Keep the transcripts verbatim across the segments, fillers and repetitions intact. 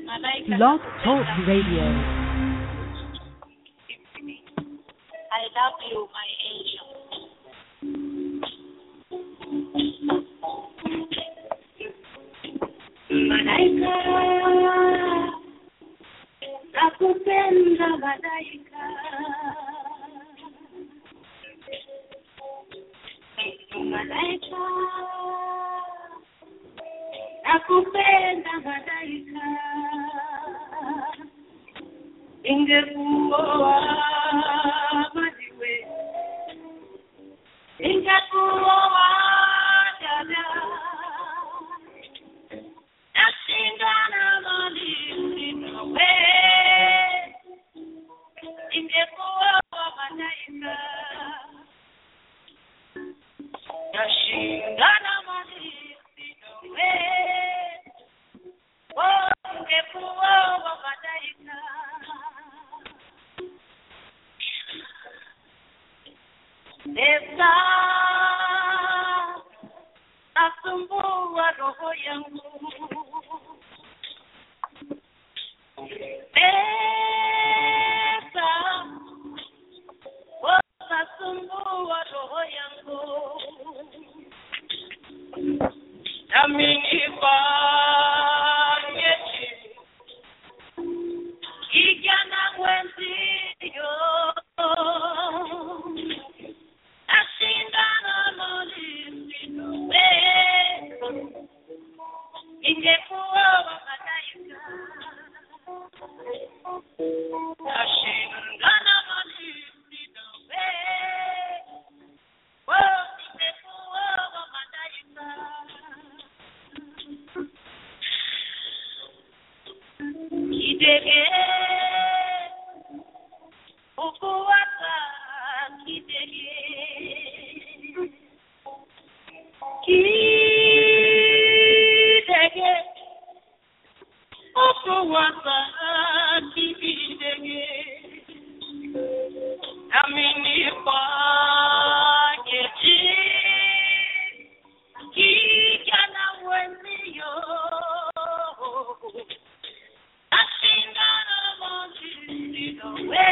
Blog Talk Radio. I love you, my angel. Malaika, nakupenda malaika. Malaika, nakupenda malaika. Ingekuwa madiwe, ingekuwa dada, nasingana malisi nawe, ingekuwa malaika, nasingana malisi nawe, oh, ingekuwa malaika. Esa asumbua roho yangu, esa asumbua roho yangu, nami nifanyeje kijana mwenzio. Ingekuwa malaika, nashindana malisi nawe, oh, ingekuwa malaika, kidege, ukuwata kidege, kidege, ukuwata kidege, nami nifanyeje kijana mwenzio, nashindana malisi nawe,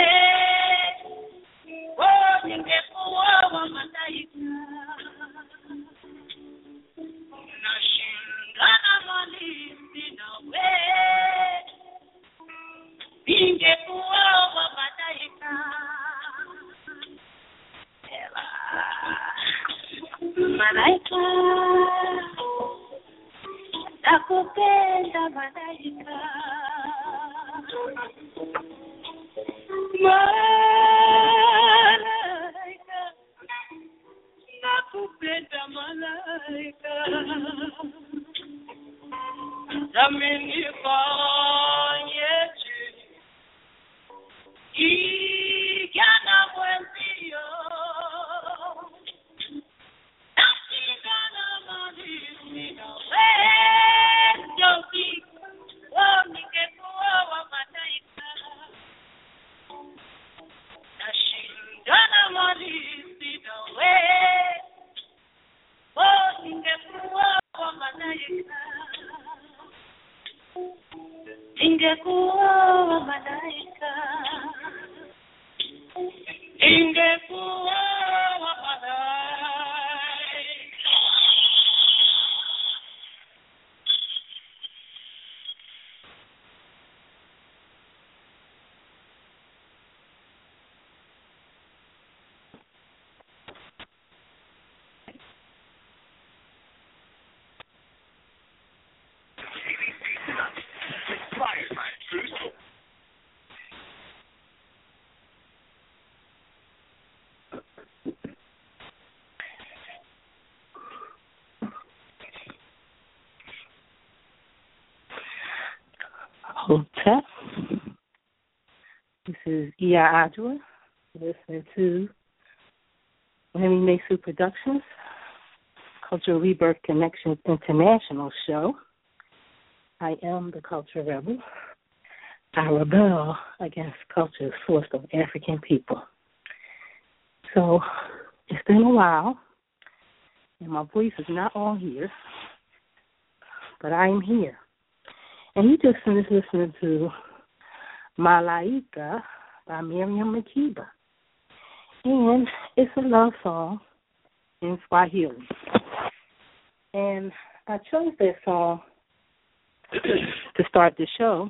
oh, ningekuwa malaika, nashindana malisi nawe, ingekuwa malaika. Malaika, nakupenda malaika, malaika, nakupenda malaika, nami nifanyeje kijana mwenzio, nashindana malisi nawe, joki, oh, ningekuwa malaika, nashindana malisi nawe, oh, ningekuwa malaika, ingekuwa malaika, ingekuwa malaika. Hotep. This is E I Adjua, listening to Remy Masu Productions, Cultural Rebirth Connections International show. I am the Culture Rebel. I rebel against cultures forced on African people. So it's been a while, and my voice is not all here, but I am here. And you just finished listening to Malaika by Miriam Makeba. And it's a love song in Swahili. And I chose that song to start the show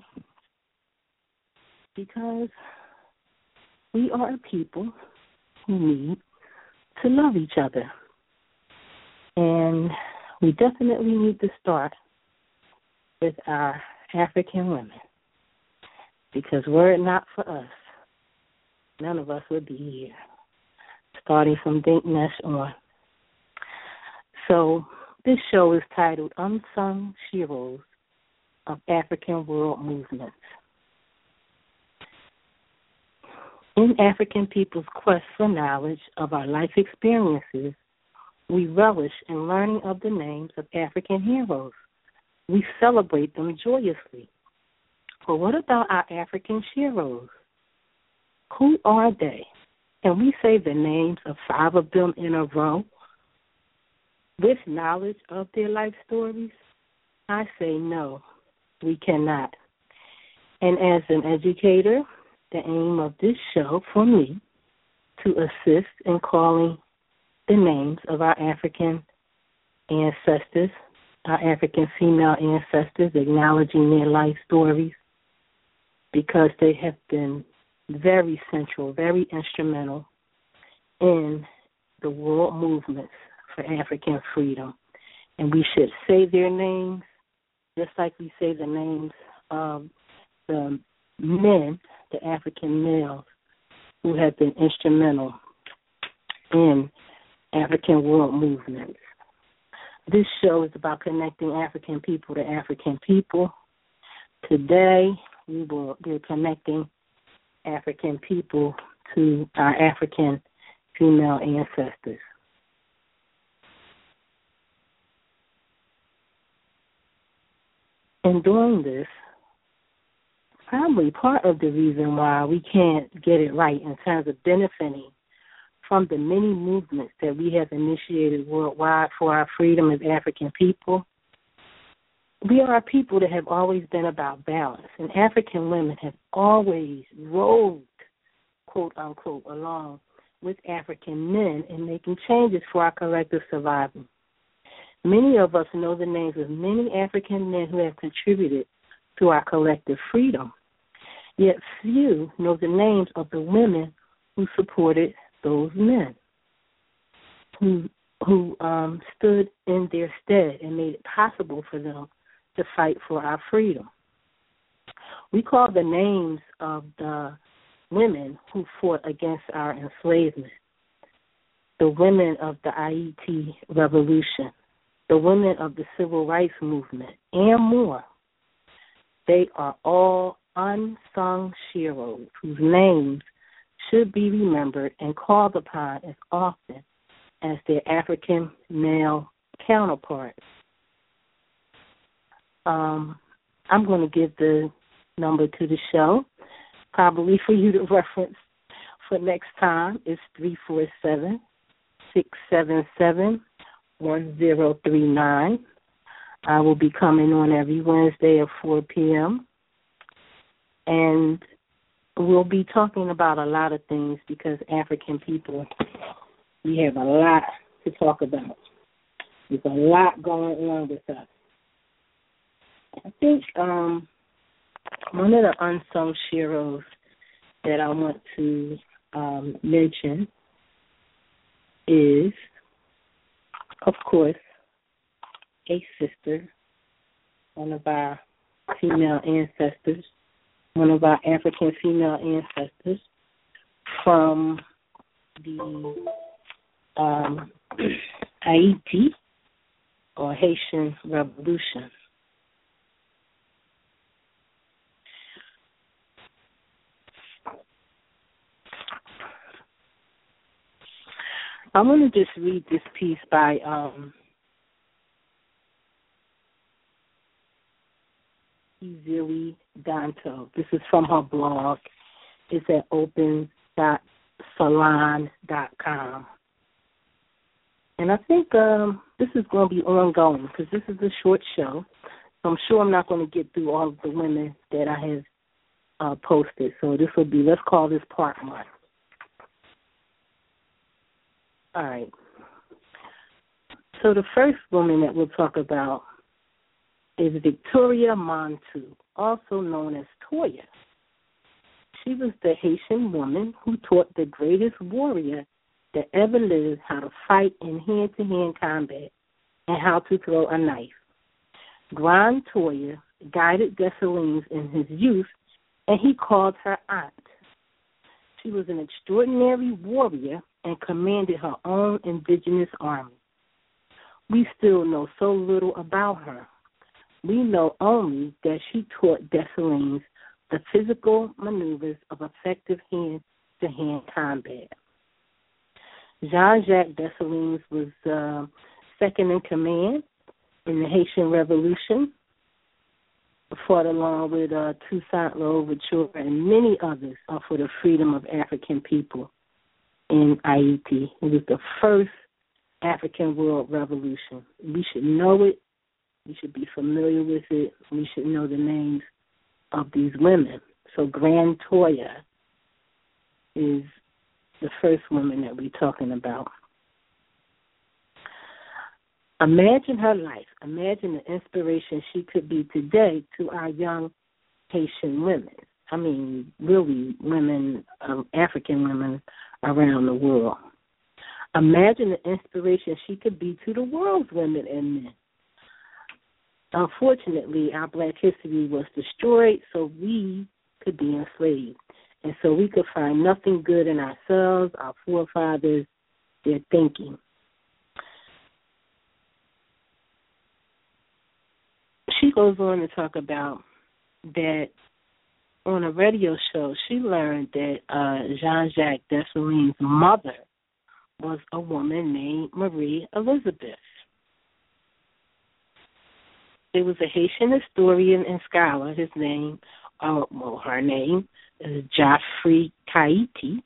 because we are a people who need to love each other. And we definitely need to start with our African women. Because were it not for us, none of us would be here, starting from Dinknesh on. So this show is titled Unsung Heroes of African World Movements. In African people's quest for knowledge of our life experiences, we relish in learning of the names of African heroes. We celebrate them joyously. But what about our African heroes? Who are they? Can we say the names of five of them in a row with knowledge of their life stories? I say no, we cannot. And as an educator, the aim of this show for me to assist in calling the names of our African ancestors, our African female ancestors, acknowledging their life stories, because they have been very central, very instrumental in the world movements for African freedom. And we should say their names just like we say the names of the men, the African males, who have been instrumental in African world movements. This show is about connecting African people to African people. Today, we will be connecting African people to our African female ancestors. In doing this, probably part of the reason why we can't get it right in terms of benefiting from the many movements that we have initiated worldwide for our freedom as African people, we are a people that have always been about balance, and African women have always rode, quote unquote, along with African men in making changes for our collective survival. Many of us know the names of many African men who have contributed to our collective freedom, yet few know the names of the women who supported those men, who who um, stood in their stead and made it possible for them to fight for our freedom. We call the names of the women who fought against our enslavement, the women of the Haiti Revolution, the women of the Civil Rights Movement, and more. They are all unsung heroes whose names should be remembered and called upon as often as their African male counterparts. Um, I'm going to give the number to the show, probably for you to reference for next time. It's three four seven, six seven seven, one zero three nine. I will be coming on every Wednesday at four p.m. And we'll be talking about a lot of things because African people, we have a lot to talk about. There's a lot going on with us. I think um, one of the unsung heroes that I want to um, mention is, of course, a sister, one of our female ancestors, one of our African female ancestors from the um, Haiti or Haitian Revolution. I want to just read this piece by um, Izili Danto. This is from her blog. It's at open dot salon dot com. And I think um, this is going to be ongoing because this is a short show. So I'm sure I'm not going to get through all of the women that I have uh, posted. So this will be, let's call this part one. All right. So the first woman that we'll talk about is Victoria Montu, also known as Toya. She was the Haitian woman who taught the greatest warrior that ever lived how to fight in hand-to-hand combat and how to throw a knife. Grand Toya guided Dessalines in his youth, and he called her aunt. She was an extraordinary warrior and commanded her own indigenous army. We still know so little about her. We know only that she taught Dessalines the physical maneuvers of effective hand-to-hand combat. Jean-Jacques Dessalines was uh, second in command in the Haitian Revolution, fought along with uh, Toussaint Louverture and many others uh, for the freedom of African people in Haiti. It was the first African World Revolution. We should know it. We should be familiar with it. We should know the names of these women. So Grand Toya is the first woman that we're talking about. Imagine her life. Imagine the inspiration she could be today to our young Haitian women. I mean, really women, um, African women around the world. Imagine the inspiration she could be to the world's women and men. Unfortunately, our black history was destroyed so we could be enslaved. And so we could find nothing good in ourselves, our forefathers, their thinking. She goes on to talk about that on a radio show, she learned that uh, Jean-Jacques Dessalines' mother was a woman named Marie Elizabeth. There was a Haitian historian and scholar, his name, uh, well, her name is Geoffrey Kaiti,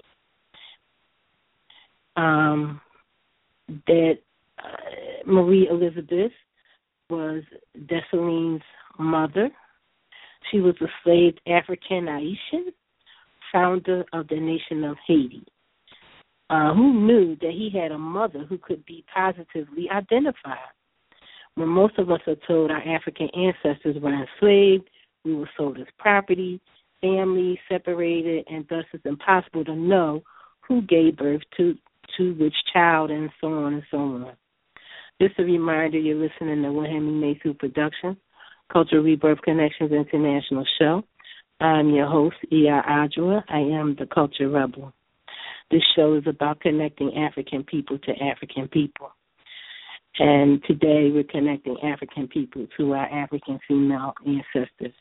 um, that uh, Marie Elizabeth was Dessalines' mother. She was a slave African Haitian, founder of the nation of Haiti, uh, who knew that he had a mother who could be positively identified. When most of us are told our African ancestors were enslaved, we were sold as property, families separated, and thus it's impossible to know who gave birth to, to which child, and so on and so on. Just a reminder, you're listening to Wahemi Mesu Production, Cultural Rebirth Connections International Show. I'm your host, Iya Adjua. I am the Culture Rebel. This show is about connecting African people to African people. And today we're connecting African people to our African female ancestors.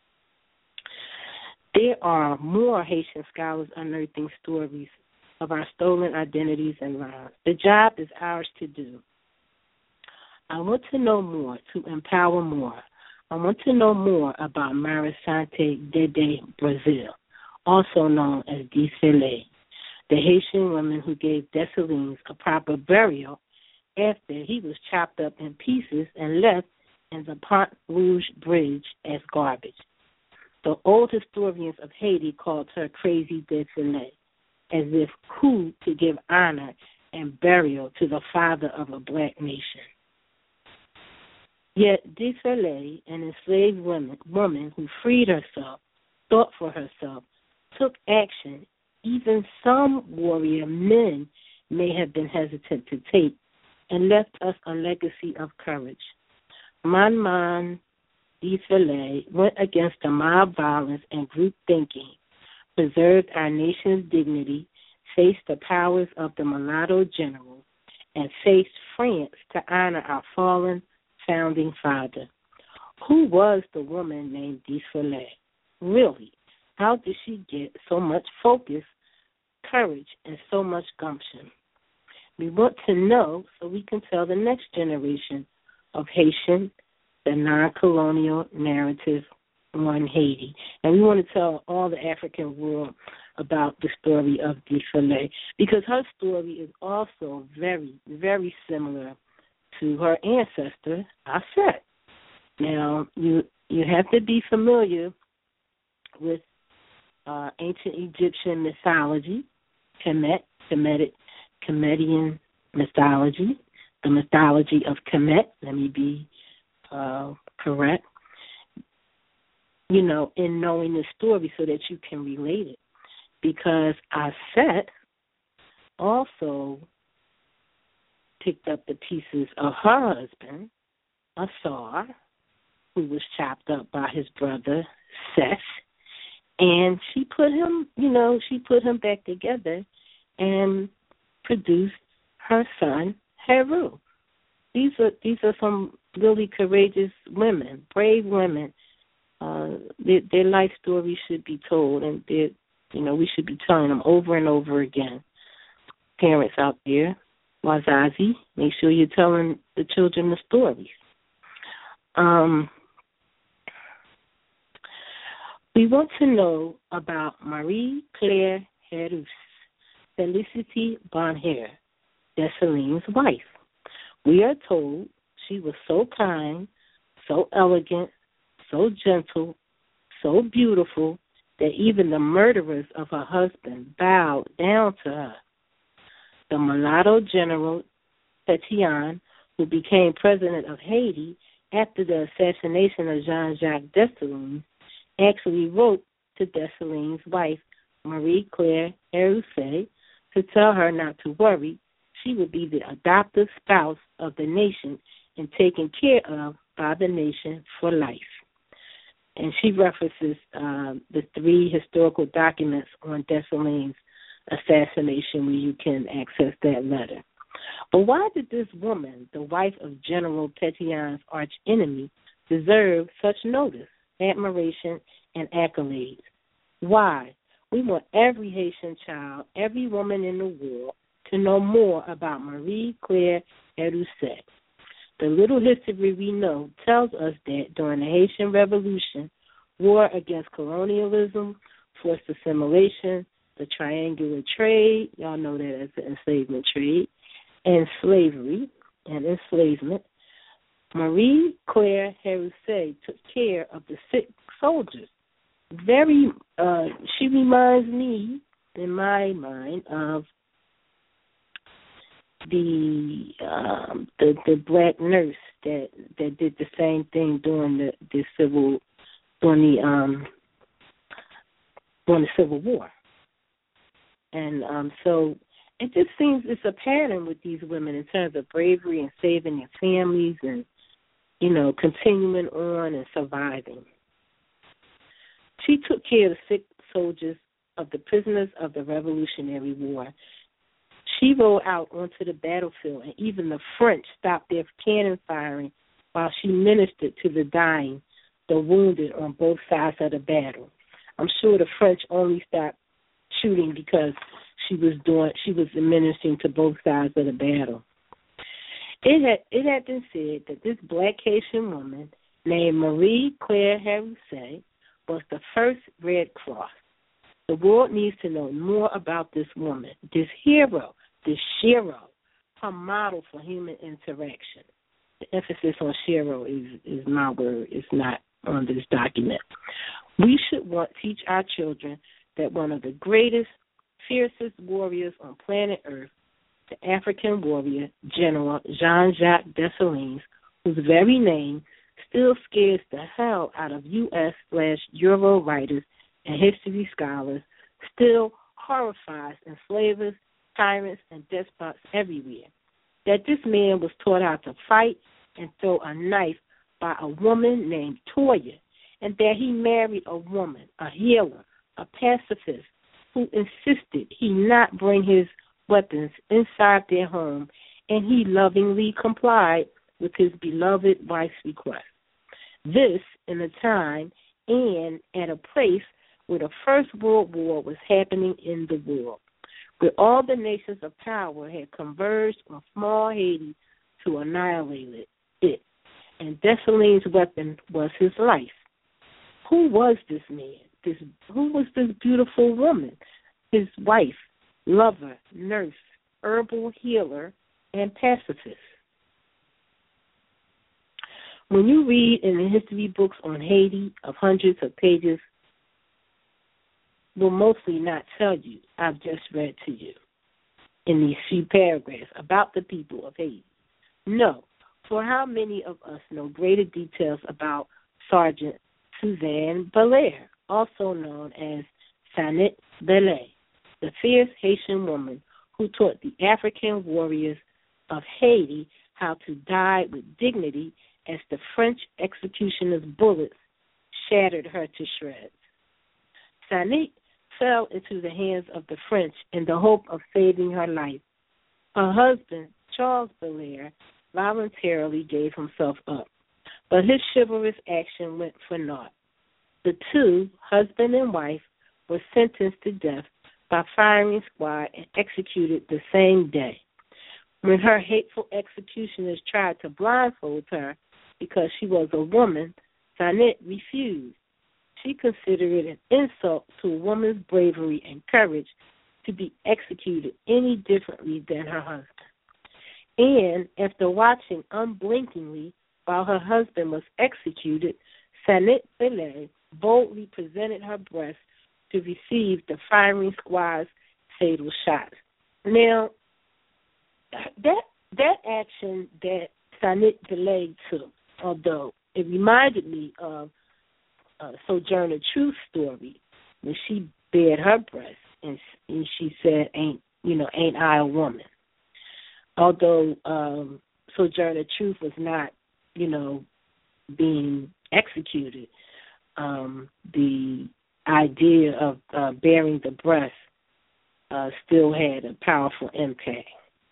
There are more Haitian scholars unearthing stories of our stolen identities and lives. The job is ours to do. I want to know more, to empower more. I want to know more about Marisante Dede Brazil, also known as Desfile, the Haitian woman who gave Dessalines a proper burial after he was chopped up in pieces and left in the Pont Rouge Bridge as garbage. The old historians of Haiti called her Crazy Desfile, as if coup to give honor and burial to the father of a black nation. Yet Desfile, an enslaved woman, woman who freed herself, thought for herself, took action even some warrior men may have been hesitant to take, and left us a legacy of courage. Manman Desfile went against the mob violence and group thinking, preserved our nation's dignity, faced the powers of the mulatto generals, and faced France to honor our fallen founding father. Who was the woman named Desfile? Really, how did she get so much focus, courage, and so much gumption? We want to know so we can tell the next generation of Haitian the non-colonial narrative on Haiti. And we want to tell all the African world about the story of Desfile, because her story is also very, very similar to her ancestor, Aset. Now, you you have to be familiar with uh, ancient Egyptian mythology, Kemet, Kemetic, Kemetian mythology, the mythology of Kemet. Let me be uh, correct. You know, in knowing the story so that you can relate it, because Aset also picked up the pieces of her husband, Asar, who was chopped up by his brother Seth, and she put him, you know, she put him back together and produced her son Heru. These are these are some really courageous women, brave women. Uh, their, their life stories should be told, and you know we should be telling them over and over again. Parents out there, Wazazi, make sure you're telling the children the stories. Um, we want to know about Marie Claire Herus, Felicity Bonheur, Dessalines' wife. We are told she was so kind, so elegant, so gentle, so beautiful that even the murderers of her husband bowed down to her. The mulatto general Pétion, who became president of Haiti after the assassination of Jean-Jacques Dessalines, actually wrote to Dessalines' wife, Marie Claire Herusset, to tell her not to worry. She would be the adoptive spouse of the nation and taken care of by the nation for life. And she references uh, the three historical documents on Dessalines' assassination where you can access that letter. But why did this woman, the wife of General Pétion's arch enemy, deserve such notice, admiration, and accolades? Why? We want every Haitian child, every woman in the world, to know more about Marie Claire Herusset. The little history we know tells us that during the Haitian Revolution, war against colonialism, forced assimilation, the triangular trade, y'all know that as the enslavement trade, and slavery and enslavement, Marie Claire Herusset took care of the sick soldiers. Very, uh, she reminds me, in my mind, of the um, the the black nurse that that did the same thing during the, the civil during the um during the Civil War, and um, so it just seems it's a pattern with these women in terms of bravery and saving their families and you know continuing on and surviving. She took care of the sick soldiers, of the prisoners of the Revolutionary War. She rode out onto the battlefield, and even the French stopped their cannon firing while she ministered to the dying, the wounded on both sides of the battle. I'm sure the French only stopped shooting because she was doing, she was administering to both sides of the battle. It had it had been said that this black Haitian woman named Marie Claire Herusset was the first Red Cross. The world needs to know more about this woman, this hero, this Shiro, her model for human interaction. The emphasis on Shiro is, is my word. It's not on this document. We should want teach our children that one of the greatest, fiercest warriors on planet Earth, the African warrior, General Jean-Jacques Dessalines, whose very name still scares the hell out of U S slash Euro writers and history scholars, still horrifies enslavers, tyrants, and despots everywhere. That this man was taught how to fight and throw a knife by a woman named Toya, and that he married a woman, a healer, a pacifist, who insisted he not bring his weapons inside their home, and he lovingly complied with his beloved wife's request. This in a time and at a place where the First World War was happening in the world, where all the nations of power had converged on small Haiti to annihilate it, and Dessalines' weapon was his life. Who was this man? This who was this beautiful woman? His wife, lover, nurse, herbal healer, and pacifist. When you read in the history books on Haiti of hundreds of pages, will mostly not tell you I've just read to you in these few paragraphs about the people of Haiti. No, for how many of us know greater details about Sergeant Suzanne Belair, also known as Sanit Belay, the fierce Haitian woman who taught the African warriors of Haiti how to die with dignity as the French executioner's bullets shattered her to shreds. Sanit fell into the hands of the French in the hope of saving her life. Her husband, Charles Belair, voluntarily gave himself up, but his chivalrous action went for naught. The two, husband and wife, were sentenced to death by firing squad and executed the same day. When her hateful executioners tried to blindfold her because she was a woman, Sanit refused. She considered it an insult to a woman's bravery and courage to be executed any differently than her husband. And after watching unblinkingly while her husband was executed, Sanit Belay boldly presented her breast to receive the firing squad's fatal shot. Now, that that action that Sanit Belay took, although it reminded me of uh, Sojourner Truth's story when she bared her breast and, and she said, "Ain't you know, ain't I a woman?" Although um, Sojourner Truth was not, you know, being executed, um, the idea of uh, bearing the breast uh, still had a powerful impact.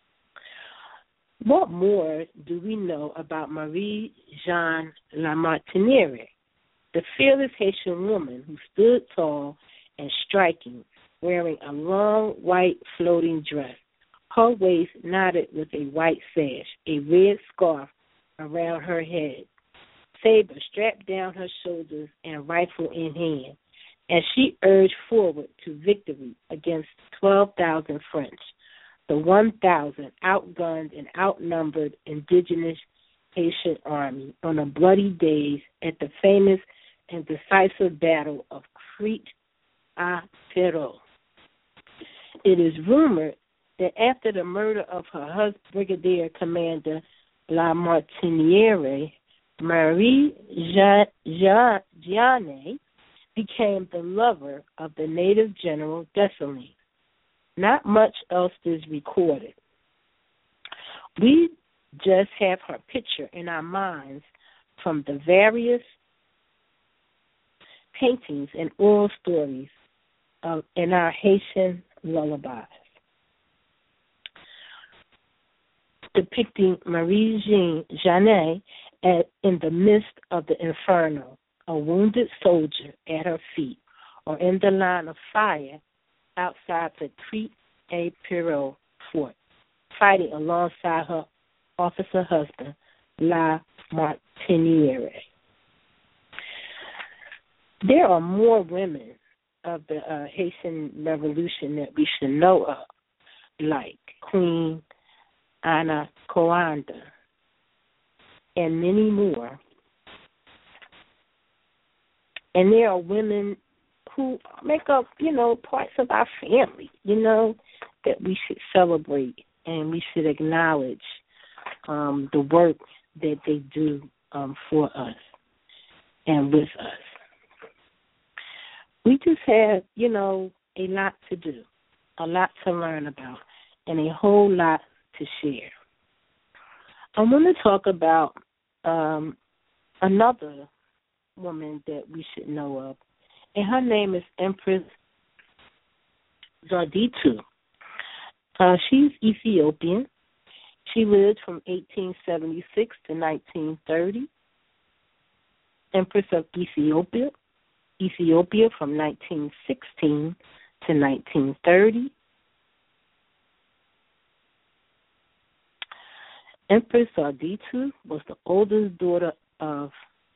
What more do we know about Marie-Jeanne Lamartiniere, the fearless Haitian woman who stood tall and striking, wearing a long white floating dress, her waist knotted with a white sash, a red scarf around her head, saber strapped down her shoulders and rifle in hand, as she urged forward to victory against twelve thousand French, the one thousand outgunned and outnumbered indigenous Haitian army on a bloody days at the famous and decisive battle of Crête-à-Perros. It is rumored that after the murder of her husband, Brigadier Commander Lamartiniere, Marie-Jeanne became the lover of the native general Dessalines. Not much else is recorded. We just have her picture in our minds from the various paintings and oral stories of, in our Haitian lullabies, depicting Marie-Jeanne in the midst of the inferno, a wounded soldier at her feet, or in the line of fire outside the Crête-à-Perros fort, fighting alongside her officer husband, La Martiniere. There are more women of the uh, Haitian Revolution that we should know of, like Queen Anna Coanda, and many more. And there are women who make up, you know, parts of our family, you know, that we should celebrate and we should acknowledge um, the work that they do um, for us and with us. We just have, you know, a lot to do, a lot to learn about, and a whole lot to share. I want to talk about um, another woman that we should know of, and her name is Empress Zewditu. Uh, she's Ethiopian. She lived from eighteen seventy-six to nineteen thirty. Empress of Ethiopia, Ethiopia from nineteen sixteen to nineteen thirty. Empress Zewditu was the oldest daughter of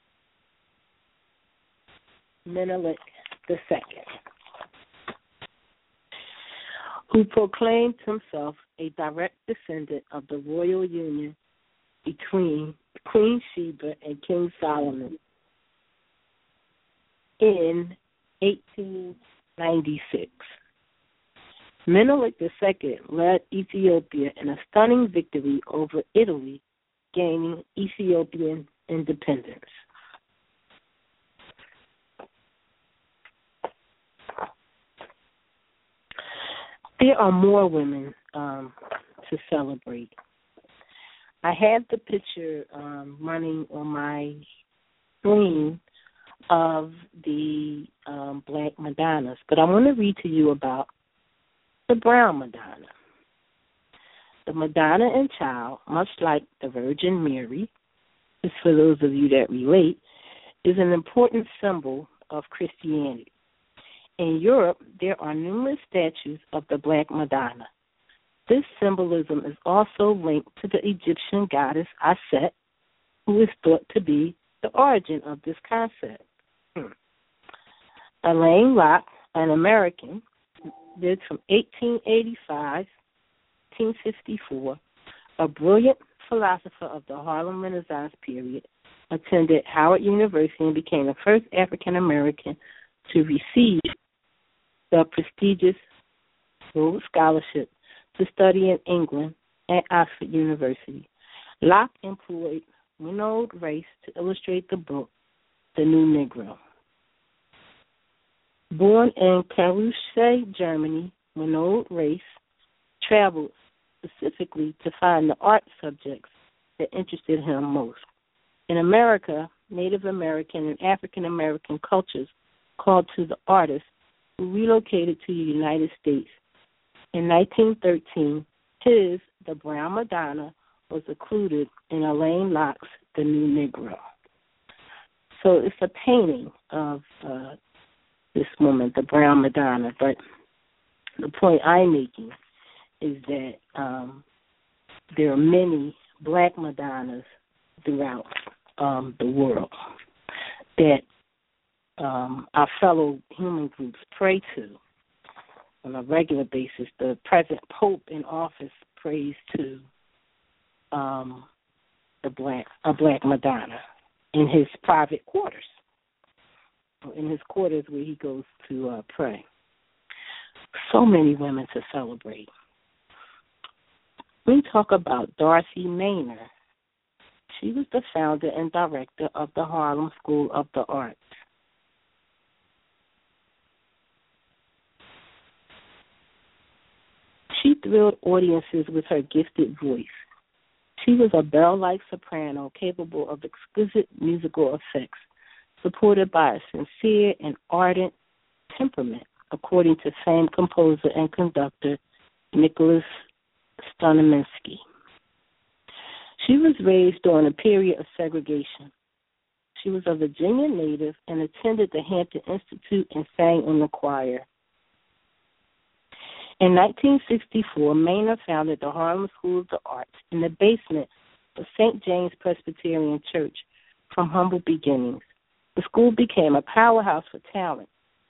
Menelik the Second, who proclaimed himself a direct descendant of the royal union between Queen Sheba and King Solomon in eighteen ninety-six. Menelik the Second led Ethiopia in a stunning victory over Italy, gaining Ethiopian independence. There are more women um, to celebrate. I have the picture um, running on my screen of the um, Black Madonnas, but I want to read to you about the Brown Madonna. The Madonna and Child, much like the Virgin Mary, just for those of you that relate, is an important symbol of Christianity. In Europe, there are numerous statues of the Black Madonna. This symbolism is also linked to the Egyptian goddess Aset, who is thought to be the origin of this concept. Hmm. Alain Locke, an American, lived from eighteen eighty-five to eighteen fifty-four, a brilliant philosopher of the Harlem Renaissance period, attended Howard University and became the first African American to receive the prestigious Rhodes Scholarship to study in England at Oxford University. Locke employed Reynold Rice to illustrate the book, The New Negro. Born in Carousse, Germany, Reynold Rice traveled specifically to find the art subjects that interested him most. In America, Native American and African American cultures called to the artist who relocated to the United States. In nineteen thirteen, his The Brown Madonna was included in Alain Locke's The New Negro. So it's a painting of uh, this woman, the Brown Madonna, but the point I'm making is that um, there are many Black Madonnas throughout um, the world that um, our fellow human groups pray to on a regular basis. The present Pope in office prays to um, the Black, a Black Madonna in his private quarters, in his quarters where he goes to uh, pray. So many women to celebrate. We talk about Darcy Maynard. She was the founder and director of the Harlem School of the Arts. She thrilled audiences with her gifted voice. She was a bell-like soprano capable of exquisite musical effects, supported by a sincere and ardent temperament, according to famed composer and conductor Nicholas Stoneminski. She was raised during a period of segregation. She was a Virginia native and attended the Hampton Institute and sang in the choir. In nineteen sixty-four, Maynard founded the Harlem School of the Arts in the basement of Saint James Presbyterian Church from humble beginnings. The school became a powerhouse for talent.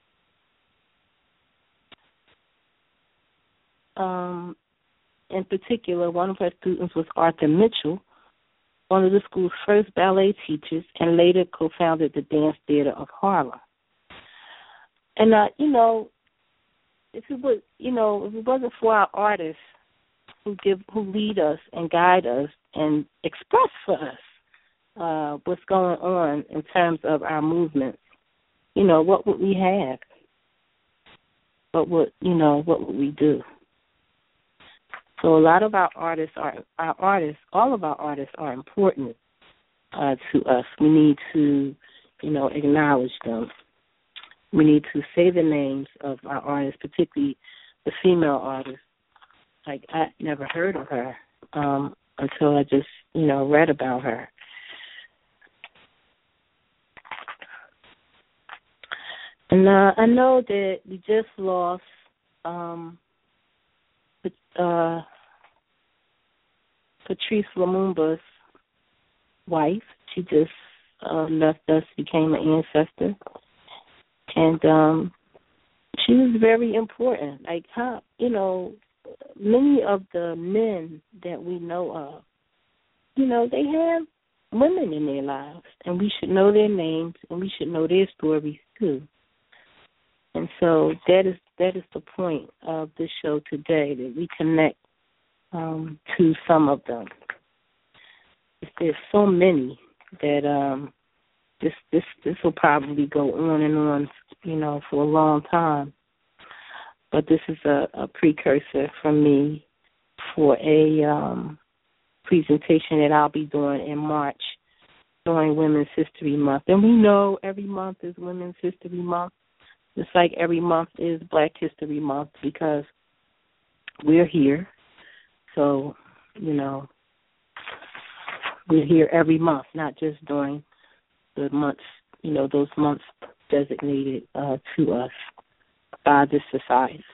Um, in particular, one of her students was Arthur Mitchell, one of the school's first ballet teachers, and later co-founded the Dance Theater of Harlem. And, uh, you know, if it was, you know, if it wasn't for our artists who give, who lead us and guide us and express for us uh, what's going on in terms of our movements, you know, what would we have? What would, you know, what would we do? So a lot of our artists are, our artists, all of our artists are important uh, to us. We need to, you know, acknowledge them. We need to say the names of our artists, particularly the female artists. Like, I never heard of her um, until I just, you know, read about her. And uh, I know that we just lost um, uh, Patrice Lumumba's wife. She just uh, left us, became an ancestor. And um, she was very important. Like, how, you know, many of the men that we know of you know, they have women in their lives, and we should know their names, and we should know their stories too. And so that is that is the point of this show today, that we connect um, to some of them. There's so many that um, this this this will probably go on and on, you know, for a long time. But this is a, a precursor from me for a um, presentation that I'll be doing in March during Women's History Month. And we know every month is Women's History Month, just like every month is Black History Month, because we're here. So, you know, we're here every month, not just during the months, you know, those months designated uh, to us by this society.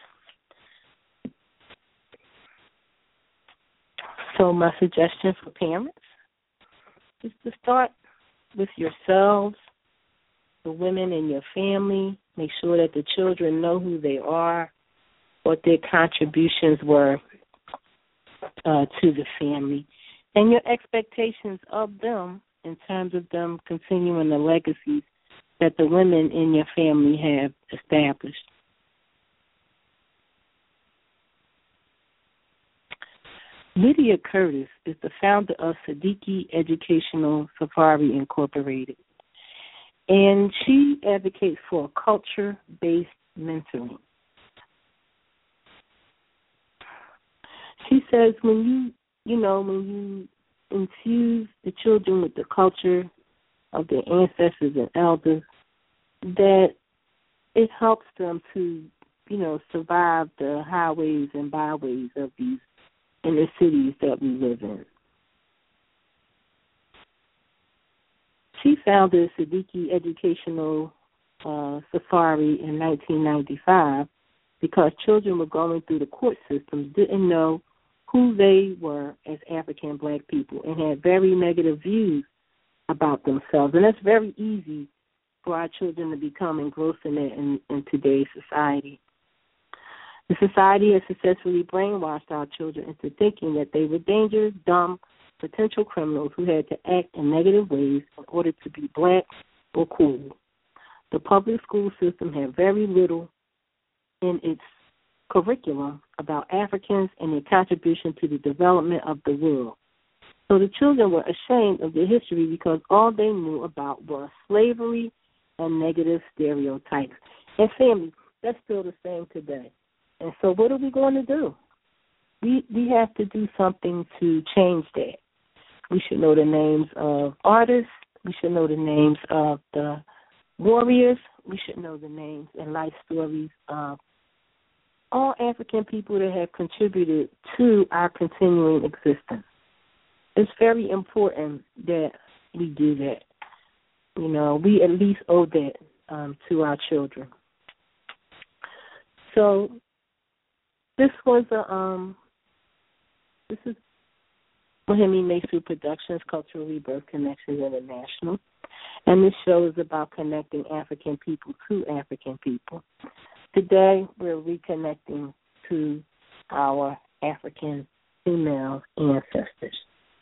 So my suggestion for parents is to start with yourselves, the women in your family. Make sure that the children know who they are, what their contributions were uh, to the family, and your expectations of them in terms of them continuing the legacies that the women in your family have established. Lydia Curtis is the founder of Siddiqui Educational Safari Incorporated, and she advocates for culture-based mentoring. She says when you, you know, when you infuse the children with the culture of their ancestors and elders, that it helps them to, you know, survive the highways and byways of these in the cities that we live in. She founded Siddiqui Educational uh, Safari in nineteen ninety-five because children were going through the court systems, didn't know who they were as African Black people, and had very negative views about themselves. And that's very easy for our children to become engrossed in it in, in today's society. The society has successfully brainwashed our children into thinking that they were dangerous, dumb, potential criminals who had to act in negative ways in order to be Black or cool. The public school system had very little in its curriculum about Africans and their contribution to the development of the world. So the children were ashamed of their history because all they knew about was slavery and negative stereotypes. And family, that's still the same today. And so what are we going to do? We we have to do something to change that. We should know the names of artists. We should know the names of the warriors. We should know the names and life stories of all African people that have contributed to our continuing existence. It's very important that we do that. You know, we at least owe that um, to our children. So this was a um, this is Mohemi Mesu Productions, Cultural Rebirth Connections International, and this show is about connecting African people to African people. Today, we're reconnecting to our African female ancestors.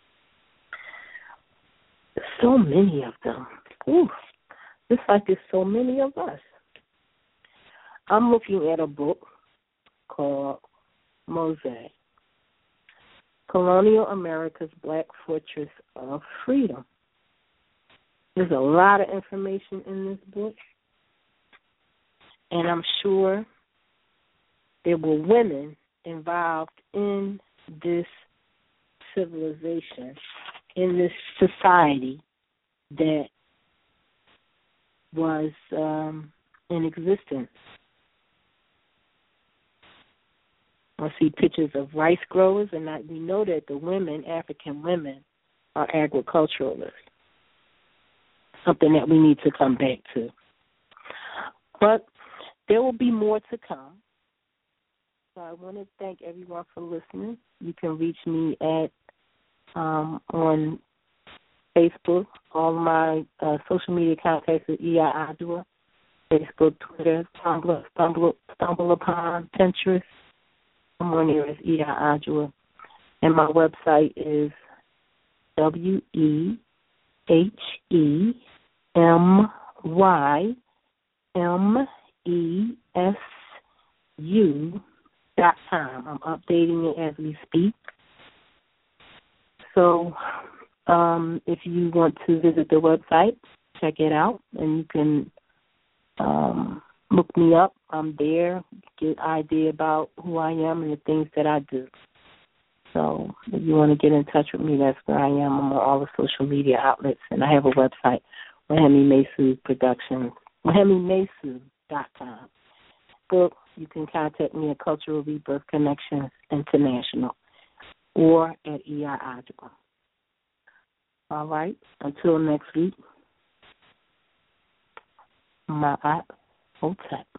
So many of them. Ooh, it's like there's so many of us. I'm looking at a book called Mosaic, Colonial America's Black Fortress of Freedom. There's a lot of information in this book, and I'm sure there were women involved in this civilization, in this society that was um, in existence. I see pictures of rice growers, and I, we know that the women, African women, are agriculturalists, something that we need to come back to. But there will be more to come. So I want to thank everyone for listening. You can reach me at um, on Facebook. All my uh, social media contacts are E I Adua, Facebook, Twitter, Tumblr, Stumble, Stumble Upon, Pinterest. I'm on here as E I Adua. And my website is W E H E M Y M E S U dot com. I'm updating it as we speak. So um, if you want to visit the website, check it out, and you can um, look me up. I'm there, get an idea about who I am and the things that I do. So if you want to get in touch with me, that's where I am. I'm on all the social media outlets, and I have a website, Wahemi Mesu Productions, Wahemi Mesu dot com. Book, you can contact me at Cultural Rebirth Connections International or at E I Adjua. All right, until next week, Ma'at Hotep.